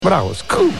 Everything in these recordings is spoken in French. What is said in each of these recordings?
Bravo, Scoop.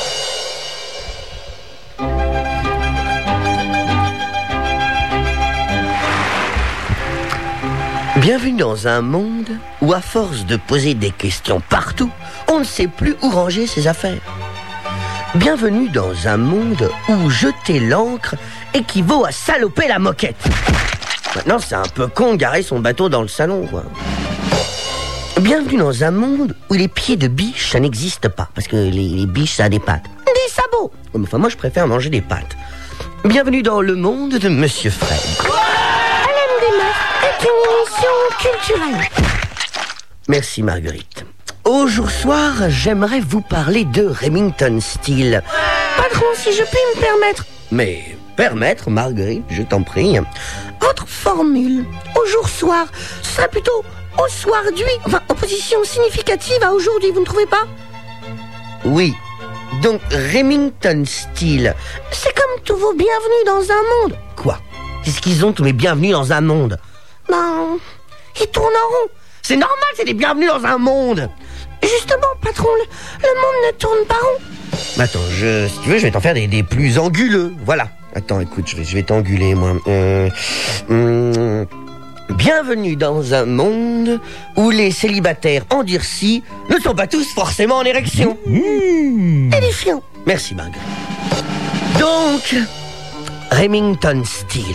Bienvenue dans un monde où, à force de poser des questions partout, on ne sait plus où ranger ses affaires. Bienvenue dans un monde où jeter l'encre équivaut à saloper la moquette. Maintenant, c'est un peu con de garer son bateau dans le salon, quoi. Bienvenue dans un monde où les pieds de biche, ça n'existe pas, parce que les biches, ça a des pattes. Des sabots. Enfin, moi, je préfère manger des pâtes. Bienvenue dans le monde de Monsieur Fred. Haleine des meufs est une émission culturelle. Merci, Marguerite. Au jour soir, j'aimerais vous parler de Remington Steele. Patron, si je puis me permettre. Mais permettre, Marguerite, je t'en prie. Votre formule, au jour soir, ce serait plutôt au soir d'hui. Enfin, opposition significative à aujourd'hui, vous ne trouvez pas? Oui. Donc, Remington Steele. C'est comme tous vos bienvenus dans un monde. Quoi? Qu'est-ce qu'ils ont tous mes bienvenus dans un monde? Ben, ils tournent en rond. C'est normal, c'est des bienvenus dans un monde. Justement, patron, le monde ne tourne pas rond. Attends, si tu veux, je vais t'en faire des plus anguleux. Voilà. Attends, écoute, je vais t'enguler, moi. Bienvenue dans un monde où les célibataires endurcis ne sont pas tous forcément en érection. Édifiant. Merci, Marguerite. Donc, Remington Steele.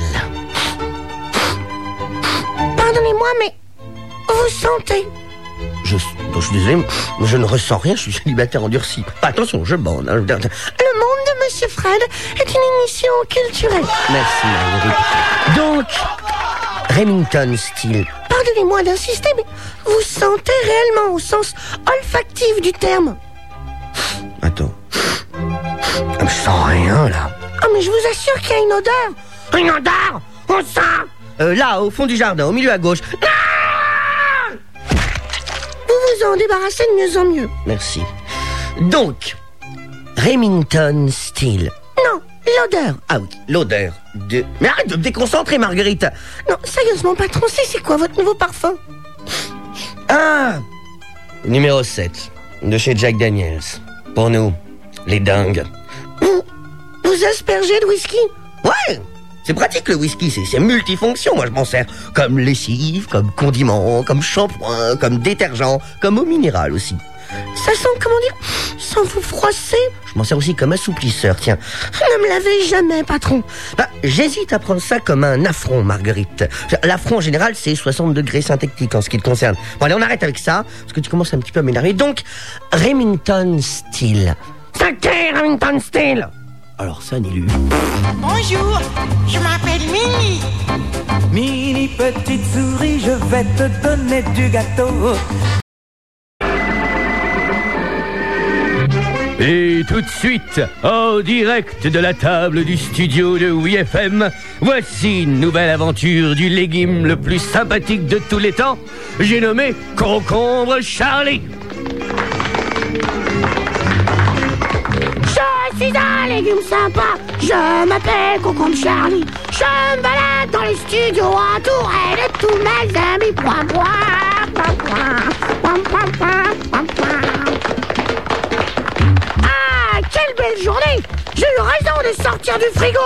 Pardonnez-moi, mais vous sentez? Je suis désolé, mais je ne ressens rien, je suis célibataire endurci. Attention, je bande. Le monde de Monsieur Fred est une émission culturelle. Merci, Marguerite. Donc, Remington Steele. Pardonnez-moi d'insister, mais vous sentez réellement au sens olfactif du terme? Attends. Je sens rien, là. Ah, mais je vous assure qu'il y a une odeur. Une odeur? On sent là, au fond du jardin, au milieu à gauche. Vous vous en débarrassez de mieux en mieux. Merci. Donc, Remington Steele. Non, l'odeur. Ah oui, l'odeur de... Mais arrête de me déconcentrer, Marguerite. Non, sérieusement, patron, c'est quoi votre nouveau parfum? Ah, numéro 7, de chez Jack Daniels. Pour nous, les dingues. Vous aspergez de whisky? Ouais, c'est pratique le whisky, c'est multifonction. Moi je m'en sers comme lessive, comme condiment, comme shampoing, comme détergent, comme eau minérale aussi. Ça sent, comment dire, sans vous froisser? Je m'en sers aussi comme assouplisseur, tiens. Ne me lavez jamais, patron. Bah, j'hésite à prendre ça comme un affront, Marguerite. L'affront en général, c'est 60 degrés synthétique en ce qui te concerne. Bon allez, on arrête avec ça, parce que tu commences un petit peu à m'énerver. Donc, Remington Steele. Sacré Remington Steele. Alors ça, ni lu. Bonjour, je m'appelle Mini. Mini petite souris, je vais te donner du gâteau. Et tout de suite, en direct de la table du studio de WeFM, voici une nouvelle aventure du légume le plus sympathique de tous les temps. J'ai nommé Concombre Charlie. Je suis un légume sympa, je m'appelle Concombre Charlie. Je me balade dans les studios entouré de tous mes amis. Point, point, point, point, point, point, point, point. Ah, quelle belle journée! J'ai eu raison de sortir du frigo.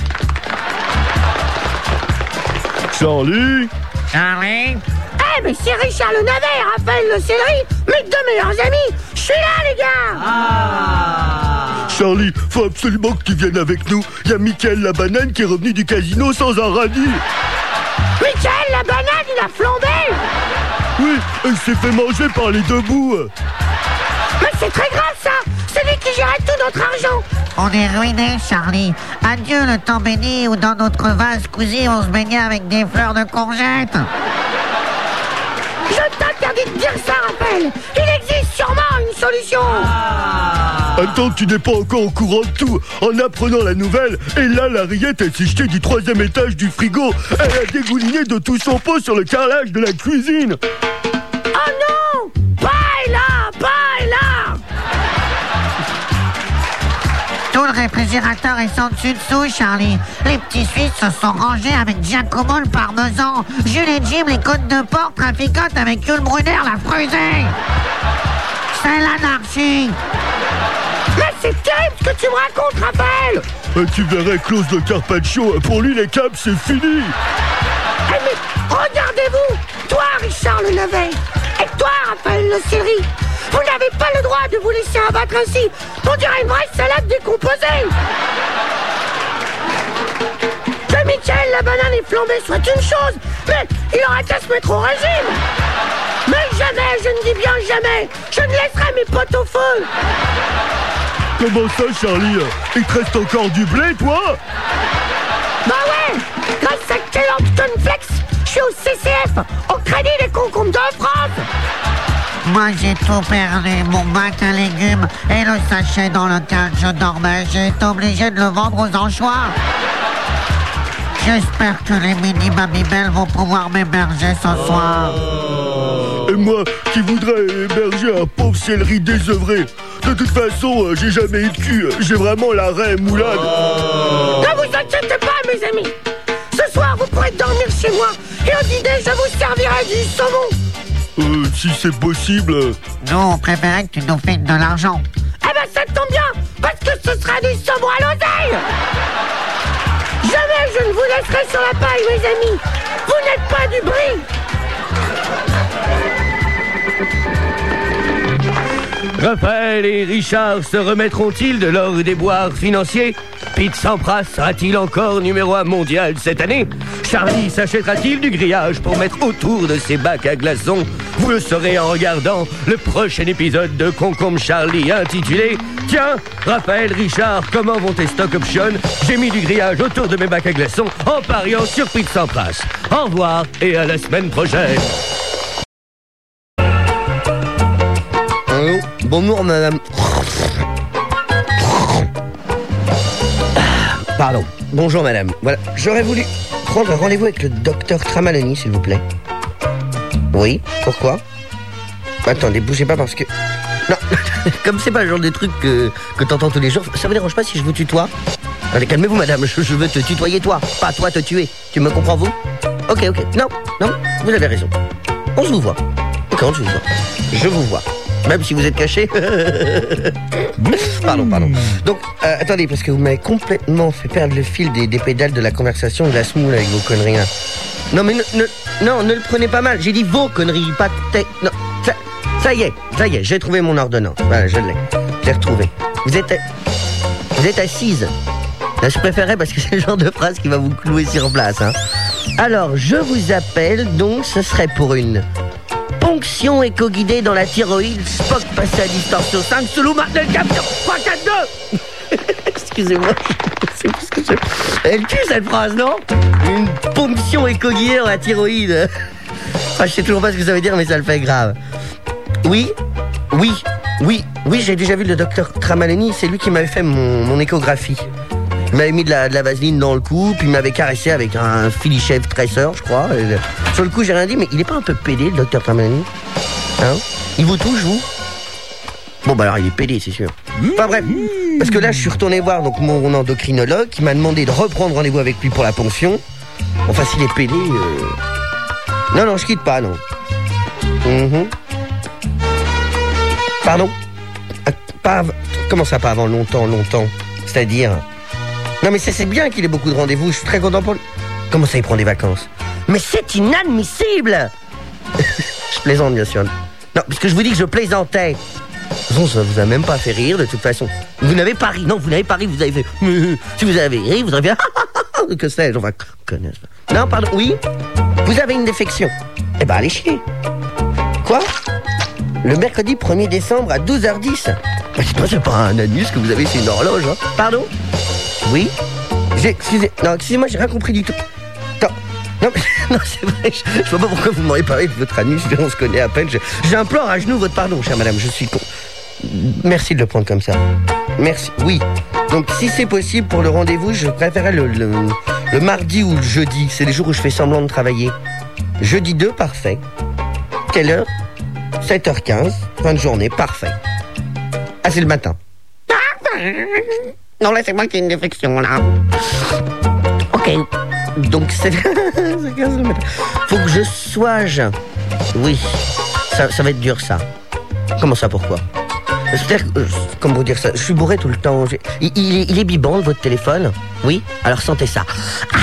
Charlie? Charlie? Eh, mais c'est Richard le navet et Raphaël le céleri, mes deux meilleurs amis. Je suis là, les gars. Charlie, faut absolument que tu viennes avec nous. Il y a Mickaël la banane qui est revenu du casino sans un radis. Mickaël la banane, il a flambé. Oui, il s'est fait manger par les deux bouts. Mais c'est très grave, ça. C'est lui qui gérait tout notre argent. On est ruinés, Charlie. Adieu le temps béni où dans notre vase cousu on se baignait avec des fleurs de courgettes. Je t'interdis de dire ça, Raphaël. Il existe sûrement une solution. Attends, tu n'es pas encore au courant de tout. En apprenant la nouvelle, et là, la rillette, elle s'est jetée du 3e étage du frigo. Elle a dégouliné de tout son pot sur le carrelage de la cuisine. Oh non! Pas là! Pas là! Tout le réfrigérateur est sans dessus dessous, Charlie. Les petits Suisses se sont rangés avec Giacomo le parmesan. Jules et Jim, les côtes de porc, traficotent avec Yul Brunner la frusée. C'est l'anarchie. que tu me racontes, Raphaël? Tu verrais Klaus de Carpaccio, pour lui les câbles c'est fini. Eh mais, regardez-vous! Toi, Richard le Navet, et toi, Raphaël le Céleri, vous n'avez pas le droit de vous laisser abattre ainsi. On dirait une vraie salade décomposée. Que Michael la banane est flambée soit une chose, mais il aurait qu'à se mettre au régime. Mais jamais, je ne dis bien jamais, je ne laisserai mes potes au feu. Comment ça, Charlie? Il te reste encore du blé, toi? Bah ouais, grâce à Kellogg Cornflakes, je suis au CCF, au Crédit des Concombres de France. Moi, j'ai tout perdu, mon bac à légumes et le sachet dans lequel je dormais. J'ai été obligé de le vendre aux anchois. J'espère que les mini Babybel vont pouvoir m'héberger ce soir. Et moi, qui voudrais héberger un pauvre céleri désœuvré. De toute façon, j'ai jamais eu de cul. J'ai vraiment la raie moulade. Ne vous inquiétez pas, mes amis. Ce soir, vous pourrez dormir chez moi. Et au dîner, je vous servirai du saumon. Si c'est possible. Nous, on préférait que tu nous files de l'argent. Eh ben, ça tombe bien, parce que ce sera du saumon à l'oseille. Jamais je ne vous laisserai sur la paille, mes amis. Vous n'êtes pas du bris. Raphaël et Richard se remettront-ils de leur déboire financier? Pete Sampras sera-t-il encore numéro 1 mondial cette année? Charlie s'achètera-t-il du grillage pour mettre autour de ses bacs à glaçons? Vous le saurez en regardant le prochain épisode de Concombre Charlie intitulé « Tiens, Raphaël, Richard, comment vont tes stock options? J'ai mis du grillage autour de mes bacs à glaçons en pariant sur Pete Sampras. » Au revoir et à la semaine prochaine. Allô? Bonjour, madame. Pardon. Bonjour, madame. Voilà, j'aurais voulu prendre un rendez-vous avec le docteur Tramaloni, s'il vous plaît. Oui, pourquoi? Attendez, bougez pas parce que... Non, comme c'est pas le genre de truc que t'entends tous les jours, ça vous dérange pas si je vous tutoie? Allez, calmez-vous, madame, je veux te tutoyer, toi. Pas toi te tuer. Tu me comprends, vous? Ok. Non, vous avez raison. On se vous voit. Ok, on se vous voit. Je vous vois. Même si vous êtes caché. Pardon. Donc, attendez, parce que vous m'avez complètement fait perdre le fil des pédales de la conversation de la smoule avec vos conneries là. Non, mais ne le prenez pas mal. J'ai dit vos conneries, pas non, ça y est, j'ai trouvé mon ordonnance. Voilà, je l'ai retrouvé. Vous êtes assise. Là, je préférais parce que c'est le genre de phrase qui va vous clouer sur place, hein. Alors, je vous appelle, donc ce serait pour une ponction éco-guidée dans la thyroïde, Spock passé à distance sur 5, sous l'eau, Martel Capture 3, 4, 2. Excusez-moi, c'est plus que je... Elle tue cette phrase, non? Une ponction éco-guidée dans la thyroïde. Enfin, je sais toujours pas ce que ça veut dire, mais ça le fait grave. Oui, j'ai déjà vu le docteur Tramaloni, c'est lui qui m'avait fait mon échographie. Il m'avait mis de la vaseline dans le cou, puis il m'avait caressé avec un Philichef tresseur, je crois. Et sur le coup, j'ai rien dit, mais il est pas un peu pédé, le docteur Tramaloni? Hein? Il vous touche, vous? Bon, bah alors, il est pédé, c'est sûr. Enfin bref, parce que là, je suis retourné voir donc mon endocrinologue, qui m'a demandé de reprendre rendez-vous avec lui pour la ponction. Enfin, s'il est pédé... Non, je quitte pas, non. Pardon? Comment ça, pas avant longtemps? C'est-à-dire... Non mais c'est bien qu'il ait beaucoup de rendez-vous, je suis très content pour lui. Comment ça, il prend des vacances? Mais c'est inadmissible. Je plaisante, bien sûr. Non, parce que je vous dis que je plaisantais. Bon, ça vous a même pas fait rire, de toute façon. Vous n'avez pas ri. Non, vous n'avez pas ri, vous avez fait... Si vous avez ri, vous auriez fait... Que sais-je, enfin... Non, pardon, oui? Vous avez une défection. Eh ben, allez chier. Quoi? Le mercredi 1er décembre à 12h10. C'est pas un anus que vous avez, c'est une horloge, hein. Pardon? Oui? Excusez-moi, j'ai rien compris du tout. Non, c'est vrai, je vois pas pourquoi vous m'auriez parlé de votre anus, on se connaît à peine. J'implore à genoux votre pardon, chère madame, je suis con. Merci de le prendre comme ça. Merci, oui. Donc, si c'est possible pour le rendez-vous, je préférerais le mardi ou le jeudi. C'est les jours où je fais semblant de travailler. Jeudi 2, parfait. Quelle heure? 7h15, fin de journée, parfait. Ah, c'est le matin. Non, là, c'est moi qui ai une défection, là. Ok. Donc, c'est 15 le matin. Faut que je soige. Oui. Ça va être dur, ça. Comment ça, pourquoi? C'est-à-dire, comment vous dire ça? Je suis bourré tout le temps. Il est bibande, votre téléphone? Oui? Alors sentez ça. Ah,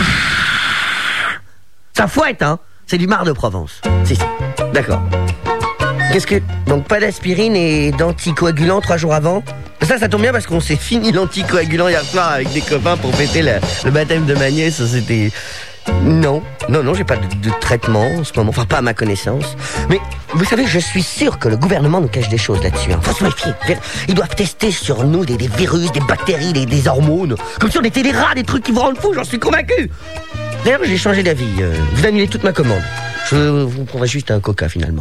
ça fouette, hein? C'est du marc de Provence. Si. D'accord. Qu'est-ce que... Donc pas d'aspirine et d'anticoagulant 3 jours avant? Ça tombe bien parce qu'on s'est fini l'anticoagulant hier soir avec des copains pour fêter le baptême de ma nièce. C'était... Non, j'ai pas de traitement en ce moment, enfin pas à ma connaissance. Mais vous savez, je suis sûr que le gouvernement nous cache des choses là-dessus. Faut se méfier. Ils doivent tester sur nous des virus, des bactéries, des hormones. Comme si on était des rats, des trucs qui vous rendent fous, j'en suis convaincu. D'ailleurs, j'ai changé d'avis. Vous annulez toute ma commande. Je vous prendrai juste un coca finalement.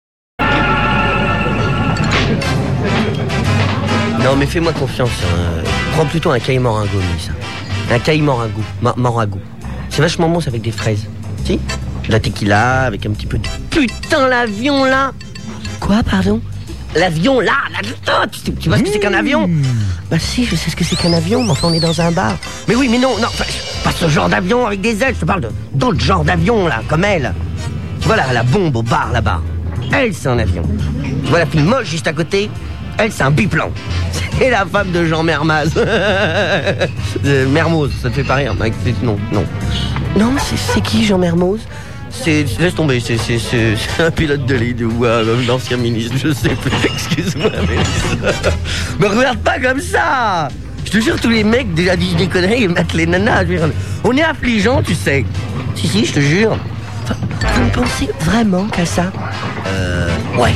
Non mais fais-moi confiance. Prends plutôt un caille moringo, ça. Un caille moringo. Moringo. C'est vachement bon, c'est avec des fraises. Si? De la tequila, avec un petit peu de... Putain, l'avion, là! Quoi, pardon? L'avion, là! Tu vois ce que c'est qu'un avion? Bah si, je sais ce que c'est qu'un avion, mais enfin, on est dans un bar. Mais oui, mais non, pas ce genre d'avion avec des ailes, je te parle d'autres genres d'avions, là, comme elle. Tu vois, la bombe au bar, là-bas. Elle, c'est un avion. Tu vois la fille moche juste à côté? Elle, c'est un biplan. C'est la femme de Jean Mermaz. Mermoz, ça te fait pas rire? Non. Non, c'est qui Jean Mermoz? Laisse tomber, c'est un pilote de ligne ou un ancien ministre, je sais plus. Excuse-moi, mais... Me regarde pas comme ça! Je te jure, tous les mecs déjà disent des conneries et mettent les nanas. On est affligeants, tu sais. Si, je te jure. Vous ne pensez vraiment qu'à ça? Ouais.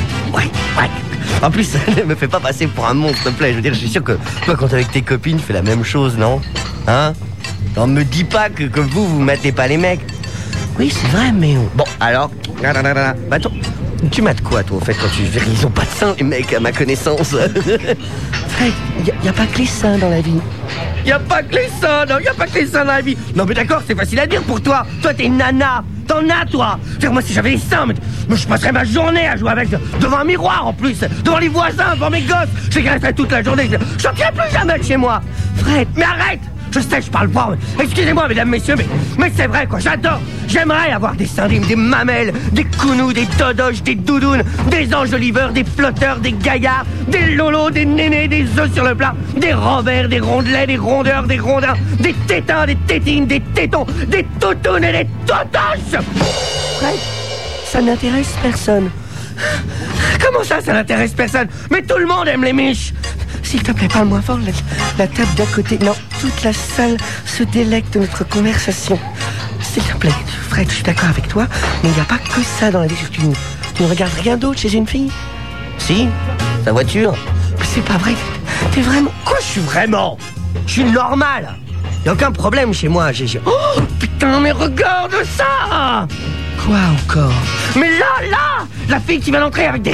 En plus, ne me fais pas passer pour un monstre, s'il te plaît. Je veux dire, je suis sûr que toi, quand t'es avec tes copines, tu fais la même chose, non? Hein? Non, me dis pas que comme vous mettez pas les mecs. Oui, c'est vrai, mais... Bon, alors... Bah, attends, tu mates quoi, toi, au fait, quand tu... Ils ont pas de seins, les mecs, à ma connaissance. Fred, y a pas que les seins dans la vie. Y a pas que les seins dans la vie. Non, mais d'accord, c'est facile à dire pour toi. Toi, t'es une nana. T'en as, toi. Moi, si j'avais les seins, mais je passerais ma journée à jouer avec devant un miroir, en plus. Devant les voisins, devant mes gosses. Je resterais toute la journée. Je sortirais plus jamais de chez moi. Fred, mais arrête. Je sais, je parle pas. Excusez-moi, mesdames, messieurs, mais c'est vrai, quoi. J'adore. J'aimerais avoir des seins, des mamelles, des counous, des dodoches, des doudounes, des anges oliveurs, des flotteurs, des gaillards, des lolos, des nénés, des œufs sur le plat, des revers, des rondelets, des rondeurs, des rondins, des tétins, des tétines, des tétons, des toutounes et des totoches. Fred, ça n'intéresse personne. Comment ça n'intéresse personne? Mais tout le monde aime les miches. S'il te plaît, parle-moi fort, la table d'à côté. Non, toute la salle se délecte de notre conversation. S'il te plaît, Fred, je suis d'accord avec toi, mais il n'y a pas que ça dans la vie. Tu ne regardes rien d'autre chez une fille? Si, sa voiture. Mais c'est pas vrai, t'es vraiment... Quoi, je suis vraiment? Je suis normal. Il n'y a aucun problème chez moi. Oh, putain, mais regarde ça! Quoi encore? Mais là, la fille qui vient d'entrer avec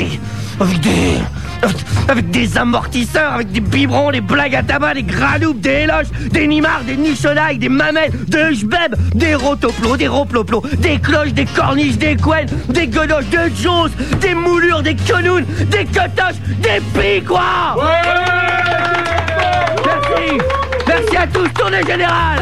des amortisseurs, avec des biberons, des blagues à tabac, des granoups, des éloges, des nimards, des nichonailles, des mamelles, des jbeb, des rotoplos, des roploplos, des cloches, des corniches, des couennes, des godoches, des jones, des moulures, des quenounes, des cotoches, des pics, quoi! Merci à tous, tournée générale!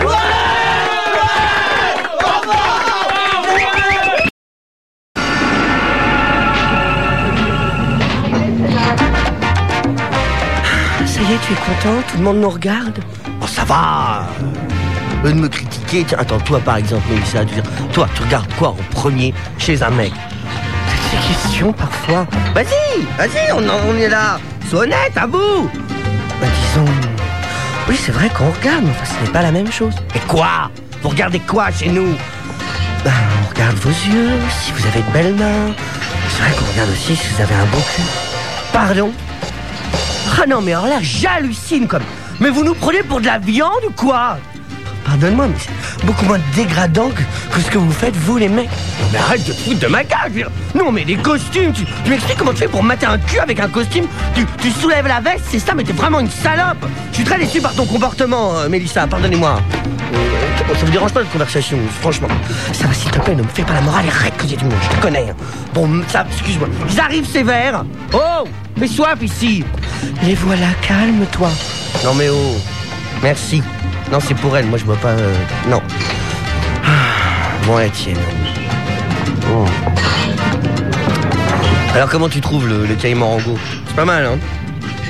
Ça y est, tu es content? Tout le monde nous regarde? Oh, ça va! Eux de me critiquer. Tiens, attends, toi par exemple, Mélissa, toi, tu regardes quoi en premier chez un mec? Ces questions parfois. Vas-y, on est là. Sois honnête, à vous! Bah, disons... Oui, c'est vrai qu'on regarde, mais enfin, ce n'est pas la même chose. Mais quoi? Vous regardez quoi chez nous? Bah, on regarde vos yeux, si vous avez de belles mains. C'est vrai qu'on regarde aussi si vous avez un beau cul. Pardon? Ah non, mais alors là, j'hallucine comme... Mais vous nous prenez pour de la viande ou quoi? Pardonne-moi, mais c'est beaucoup moins dégradant que ce que vous faites, vous, les mecs. Non, mais arrête de te foutre de ma gueule. Non, mais des costumes, tu m'expliques comment tu fais pour mater un cul avec un costume? Tu soulèves la veste, c'est ça, mais t'es vraiment une salope. Je suis très déçu par ton comportement, Mélissa, pardonnez-moi. Ça vous dérange pas de conversation, franchement? Ça va, s'il te plaît, ne me fais pas la morale et arrête qu'il y ait du monde, je te connais. Bon, ça, excuse-moi. Ils arrivent sévères. Oh, fais soif ici. Les voilà, calme-toi. Non mais oh, merci. Non, c'est pour elle, moi je bois pas... Non. Bon, Etienne. Oh. Alors comment tu trouves le caille morango? C'est pas mal, hein?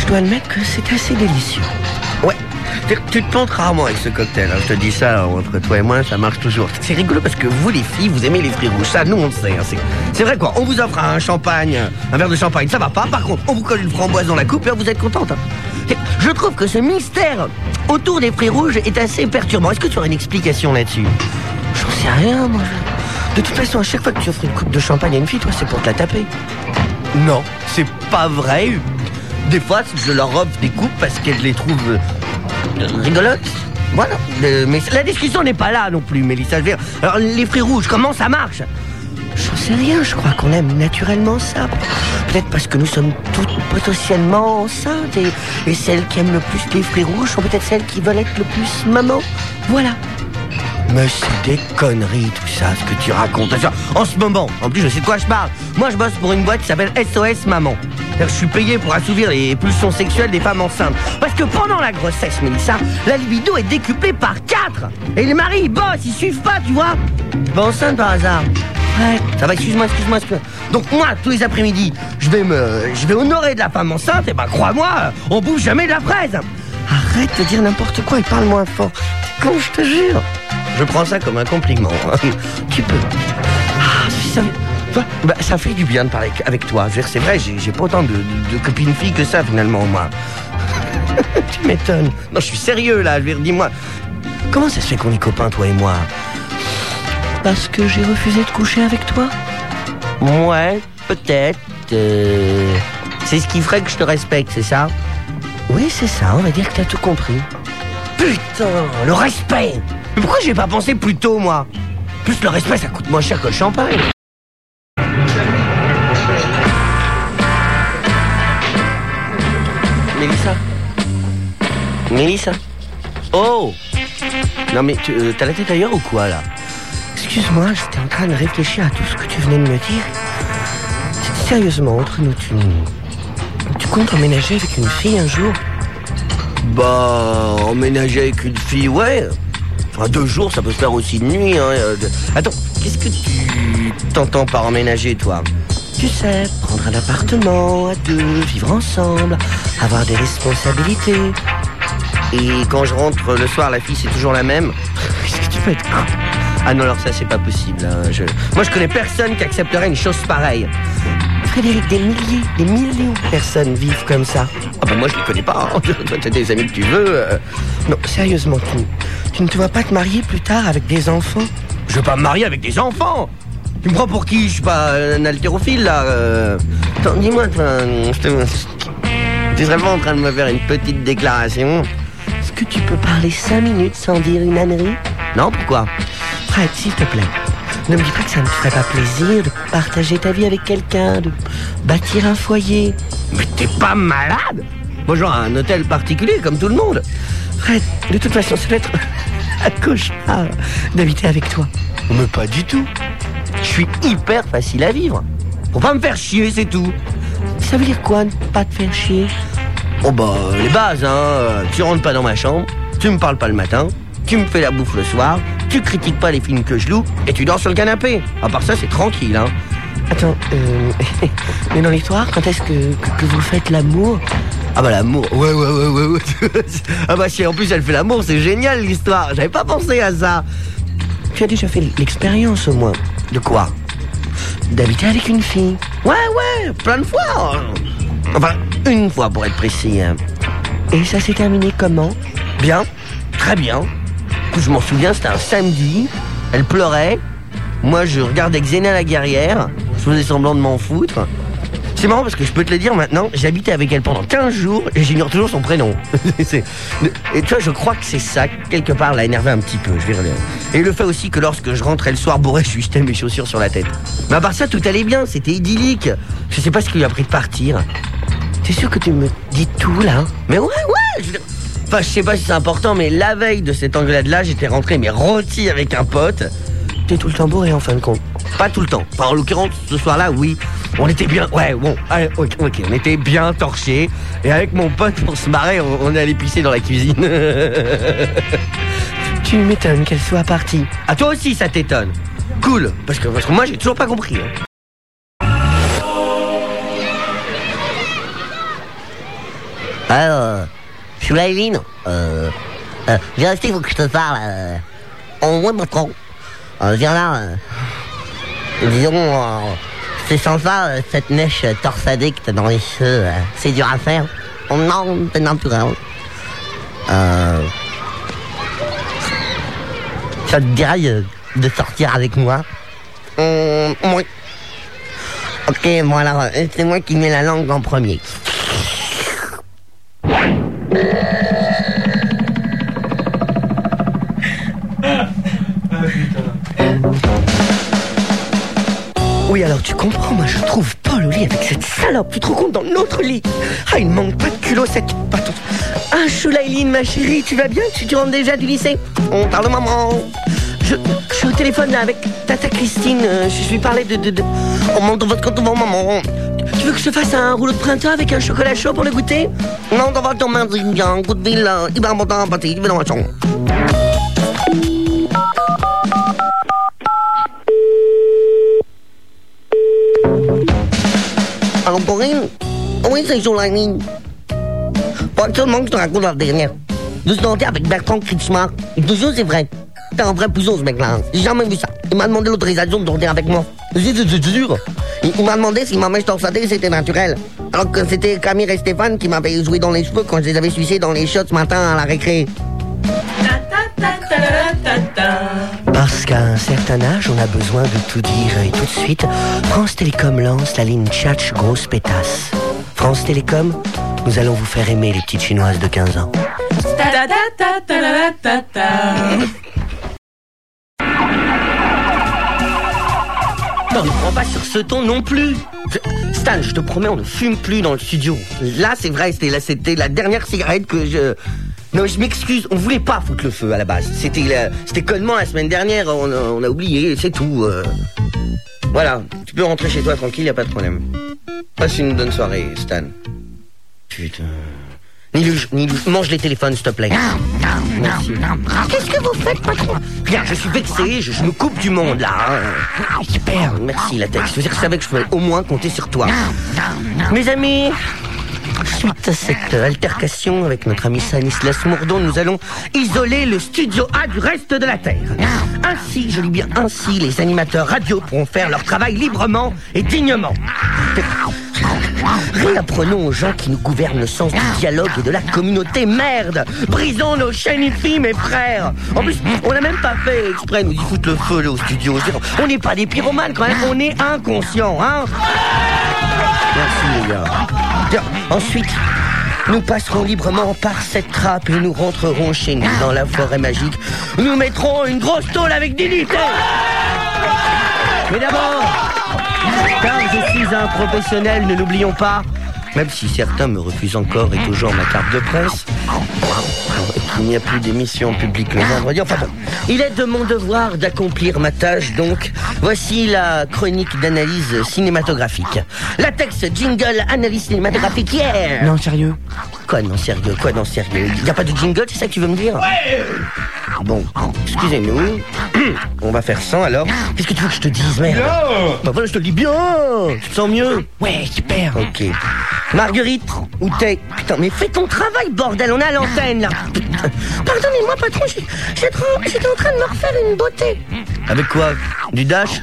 je dois admettre que c'est assez délicieux. Ouais, tu te plantes rarement avec ce cocktail, hein. Je te dis ça, entre toi et moi, ça marche toujours. C'est rigolo parce que vous, les filles, vous aimez les fruits rouges. Ça, nous, on le sait. Hein. C'est vrai quoi, on vous offre un champagne, un verre de champagne, ça va pas. Par contre, on vous colle une framboise dans la coupe et là, vous êtes contente. Hein. Je trouve que ce mystère autour des fruits rouges est assez perturbant. Est-ce que tu aurais une explication là-dessus? J'en sais rien, moi. De toute façon, à chaque fois que tu offres une coupe de champagne à une fille, toi, c'est pour te la taper. Non, c'est pas vrai. Des fois, je leur offre des coupes parce qu'elles les trouvent rigolotes. Voilà. Mais la discussion n'est pas là non plus, Mélissa. Alors, les fruits rouges, comment ça marche? J'en sais rien, je crois qu'on aime naturellement ça. Peut-être parce que nous sommes toutes potentiellement enceintes et celles qui aiment le plus les fruits rouges sont peut-être celles qui veulent être le plus maman. Voilà. Mais c'est des conneries tout ça, ce que tu racontes. En ce moment, en plus je sais de quoi je parle. Moi je bosse pour une boîte qui s'appelle SOS Maman. Je suis payé pour assouvir les pulsions sexuelles des femmes enceintes. Parce que pendant la grossesse, Mélissa, la libido est décuplée par 4. Et les maris, ils bossent, ils suivent pas, tu vois. Pas enceinte par hasard. Ouais, ça va, excuse-moi. Donc moi, tous les après-midi, je vais honorer de la femme enceinte, et ben crois-moi, on bouffe jamais de la fraise. Arrête de dire n'importe quoi et parle moins fort. Quand je te jure. Je prends ça comme un compliment. Tu peux. Ça fait du bien de parler avec toi. C'est vrai, j'ai pas autant de copines filles que ça finalement, moi. Tu m'étonnes. Non, je suis sérieux là. Dis-moi, comment ça se fait qu'on est copains, toi et moi? Parce que j'ai refusé de coucher avec toi? Ouais, peut-être. C'est ce qui ferait que je te respecte, c'est ça? Oui, c'est ça. On va dire que t'as tout compris. Putain, le respect! Mais pourquoi j'ai pas pensé plus tôt, moi? Plus le respect, ça coûte moins cher que le champagne. Mélissa? Oh! Non mais, t'as la tête ailleurs ou quoi, là? Excuse-moi, j'étais en train de réfléchir à tout ce que tu venais de me dire. Sérieusement, entre nous, tu comptes emménager avec une fille un jour? Bah, emménager avec une fille, ouais. Enfin, 2 jours, ça peut se faire aussi de nuit, hein. Attends, qu'est-ce que tu t'entends par emménager, toi? Tu sais, prendre un appartement à 2, vivre ensemble, avoir des responsabilités. Et quand je rentre le soir, la fille, c'est toujours la même. Qu'est-ce que tu peux être con? Ah non, alors ça, c'est pas possible. Hein. Moi, je connais personne qui accepterait une chose pareille. Frédéric, des millions de personnes vivent comme ça. Ah bah moi, je les connais pas. Hein. Toi, t'as des amis que tu veux. Non, sérieusement, tu ne te vois pas te marier plus tard avec des enfants? Je veux pas me marier avec des enfants. Tu me prends pour qui? Je suis pas un haltérophile, là. Attends, dis-moi, tu serais pas en train de me faire une petite déclaration? Est-ce que tu peux parler 5 minutes sans dire une ânerie? Non, pourquoi? Fred, s'il te plaît, ne me dis pas que ça ne te ferait pas plaisir de partager ta vie avec quelqu'un, de bâtir un foyer. Mais t'es pas malade? Moi, genre un hôtel particulier, comme tout le monde. Fred, de toute façon, ça doit être un cauchemar d'habiter avec toi. Mais pas du tout. Je suis hyper facile à vivre. Faut pas me faire chier, c'est tout. Ça veut dire quoi, ne pas te faire chier? Oh bah, les bases, hein. Tu rentres pas dans ma chambre, tu me parles pas le matin, tu me fais la bouffe le soir, tu critiques pas les films que je loue, et tu dors sur le canapé. À part ça, c'est tranquille, hein. Attends, mais dans l'histoire, quand est-ce que vous faites l'amour? Ah bah l'amour, ouais. Ah bah si en plus elle fait l'amour, c'est génial l'histoire. J'avais pas pensé à ça. Tu as déjà fait l'expérience au moins. De quoi? D'habiter avec une fille. Ouais, plein de fois. Enfin, une fois pour être précis. Et ça s'est terminé comment? Bien, très bien. Je m'en souviens, c'était un samedi. Elle pleurait. Moi, je regardais Xena la guerrière. Je faisais semblant de m'en foutre. C'est marrant parce que je peux te le dire maintenant, j'ai habité avec elle pendant 15 jours et j'ignore toujours son prénom. Et tu vois, je crois que c'est ça, quelque part, l'a énervé un petit peu. Et le fait aussi que lorsque je rentrais le soir bourré, je lui jetais mes chaussures sur la tête. Mais à part ça, tout allait bien, c'était idyllique. Je sais pas ce qui lui a pris de partir. T'es sûr que tu me dis tout, là? Mais ouais. Enfin, je sais pas si c'est important, mais la veille de cette engueulade-là, j'étais rentré, mais rôti avec un pote. T'es tout le temps bourré, en fin de compte. Pas tout le temps. Enfin, en l'occurrence, ce soir-là, oui. On était bien... Ouais, bon. Allez, ok. On était bien torchés. Et avec mon pote, pour se marrer, on est allé pisser dans la cuisine. Tu m'étonnes qu'elle soit partie. Ah, toi aussi, ça t'étonne. Cool. Parce que moi, j'ai toujours pas compris. Hein. Je suis là, Eileen. Viens rester, il faut que je te parle. En vrai, pas trop. Viens là. Disons, c'est sympa, cette mèche torsadée que t'as dans les cheveux. C'est dur à faire. Oh non, c'est naturel. Ça te dirait de sortir avec moi? Oui. Ok, bon alors, c'est moi qui mets la langue en premier. Oui, alors tu comprends, moi je trouve pas le lit avec cette salope. Tu te rends compte, dans notre lit? Ah, il manque pas de culot cette... Attends. Ah, Choulaïline, ma chérie, tu vas bien? Tu rentres déjà du lycée? On parle de maman. Je suis au téléphone là avec Tata Christine. Je lui parlais de... On monte dans votre compte devant maman. Tu veux que je te fasse un rouleau de printemps avec un chocolat chaud pour le goûter? Non, dans votre main, bien. Coup de ville, il va remonter un pâté, il va dans la chambre. Alors Corinne? Oui, c'est Choulaïline. Pas seulement que je te raconte la dernière. De se danser avec Bertrand Kritschmar. Toujours c'est vrai. C'est un vrai pouson ce mec-là. J'ai jamais vu ça. Il m'a demandé l'autorisation de danser avec moi. C'est sûr. Il m'a demandé si ma mèche torsadée c'était naturel. Alors que c'était Camille et Stéphane qui m'avaient joué dans les cheveux quand je les avais sucés dans les shots ce matin à la récré. Parce qu'à un certain âge, on a besoin de tout dire et tout de suite, France Télécom lance la ligne Tchatch grosse pétasse. France Télécom, nous allons vous faire aimer les petites chinoises de 15 ans. Non, ne prends pas sur ce ton non plus. Stan, je te promets, on ne fume plus dans le studio. Là, c'est vrai, c'était la dernière cigarette que je... Non, je m'excuse, on voulait pas foutre le feu à la base. C'était connement la semaine dernière, on a oublié, c'est tout. Voilà, tu peux rentrer chez toi tranquille, y a pas de problème. Passe une bonne soirée, Stan. Putain... Niluge, mange les téléphones, s'il te plaît. Merci. Qu'est-ce que vous faites, patron? Bien, je suis vexé, je me coupe du monde, là. Super, merci, Latex. Je savais que je pouvais au moins compter sur toi. Mes amis, suite à cette altercation avec notre ami Stanislas Mourdon, nous allons isoler le studio A du reste de la Terre. Ainsi, je dis bien ainsi, les animateurs radio pourront faire leur travail librement et dignement. Réapprenons aux gens qui nous gouvernent le sens du dialogue et de la communauté. Merde! Brisons nos chaînes IFI, mes frères! En plus, on n'a même pas fait exprès de nous y foutre le feu là, au studio. On n'est pas des pyromanes quand même, on est inconscients, hein? Merci les gars. Bien, ensuite, nous passerons librement par cette trappe et nous rentrerons chez nous dans la forêt magique. Nous mettrons une grosse tôle avec dignité! Mais d'abord, car je suis un professionnel, ne l'oublions pas, même si certains me refusent encore et toujours ma carte de presse, et qu'il n'y a plus d'émission publique le vendredi, enfin bon, il est de mon devoir d'accomplir ma tâche, donc voici la chronique d'analyse cinématographique. Latex, jingle, analyse cinématographique, yeah! Non, sérieux? Quoi non sérieux? Il n'y a pas de jingle, c'est ça que tu veux me dire? Ouais! Bon, excusez-nous. On va faire sans alors. Qu'est-ce que tu veux que je te dise, merde? Bah voilà, je te le dis bien. Tu te sens mieux? Ouais, super. Ok. Marguerite, où t'es? Putain, mais fais ton travail, bordel, on est à l'antenne, là. Pardonnez-moi, patron, j'étais en train de me refaire une beauté. Avec quoi? Du dash?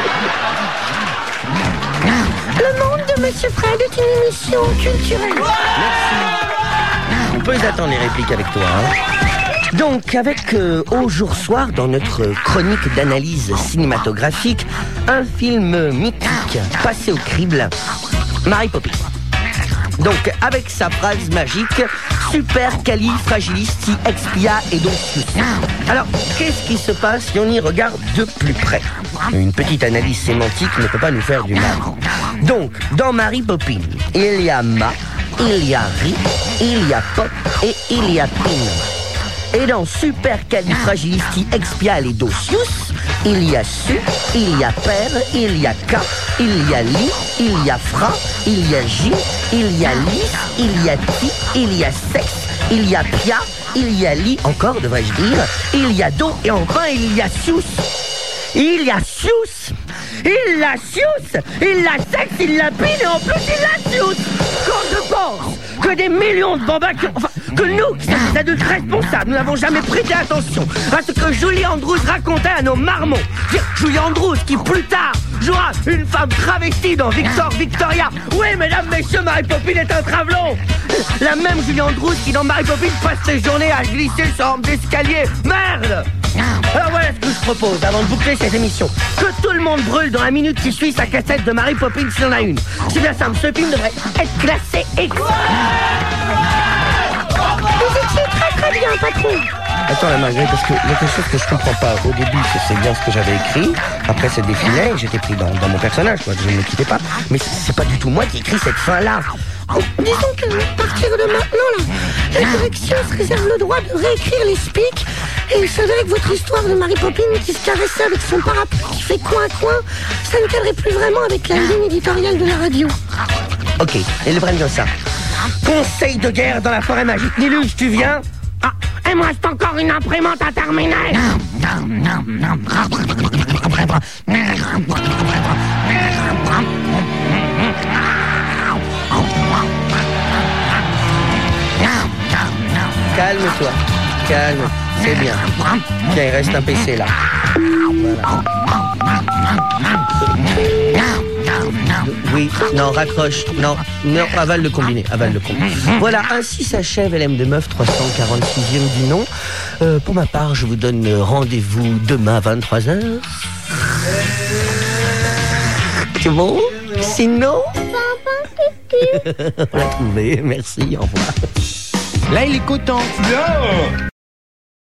Le monde de Monsieur Fred est une émission culturelle. Merci. On peut les attendre, les répliques, avec toi, hein. Donc, avec Au jour soir, dans notre chronique d'analyse cinématographique, un film mythique, passé au crible, Mary Poppins. Donc, avec sa phrase magique, supercalifragilisticexpialidocious. Alors, qu'est-ce qui se passe si on y regarde de plus près? Une petite analyse sémantique ne peut pas nous faire du mal. Donc, dans Mary Poppins, il y a Ma, il y a Ri, il y a Pop et il y a Pin. Et dans supercalifragilisticexpialidocious, il y a Su, il y a Per, il y a Ka, il y a Li, il y a Fra, il y a J, il y a Li, il y a Ti, il y a Sex, il y a Pia, il y a Li, encore devrais-je dire, il y a Do, et enfin il y a Sius. Il y a Sius, il l'a Sius, il l'a Sex, il l'a Pin, et en plus il l'a Sius. Quand je pense que des millions de bambins que nous, qui sommes des adultes responsables, nous n'avons jamais prêté attention à ce que Julie Andrews racontait à nos marmots. Julie Andrews qui plus tard jouera une femme travestie dans Victoria. Oui, mesdames, messieurs, Mary Poppins est un travelon. La même Julie Andrews qui dans Mary Poppins passe ses journées à glisser sur rampe d'escalier. Merde! Alors voilà ce que je propose avant de boucler cette émission. Que tout le monde brûle dans la minute qui suit sa cassette de Mary Poppins s'il en a une. C'est bien simple, ce film devrait être classé X. Vous étiez très bien, patron. Attends la Marguerite, parce que il y a quelque chose que je comprends pas. Au début, c'est bien ce que j'avais écrit. Après, ça défilait et j'étais pris dans mon personnage, quoi. Je ne me quittais pas. Mais c'est pas du tout moi qui ai écrit cette fin-là. Disons que, à partir de maintenant, là, la direction se réserve le droit de réécrire les speaks. Et il s'avérait que votre histoire de Mary Poppins qui se caressait avec son parapluie qui fait coin-coin, ça ne cadrait plus vraiment avec la ligne éditoriale de la radio. Ok, et le prennent comme ça. Conseil de guerre dans la forêt magique. Niluge, tu viens? Ah, il me reste encore une imprimante à terminer. Calme-toi, calme, c'est bien. Tiens, il reste un PC là. Voilà. Oui, non, raccroche. Non, avale le combiné, Voilà, ainsi s'achève LM de Meuf 346e du nom. Pour ma part, je vous donne rendez-vous demain à 23h. C'est bon? Sinon? On l'a trouvé, merci, au revoir. Là, il est content.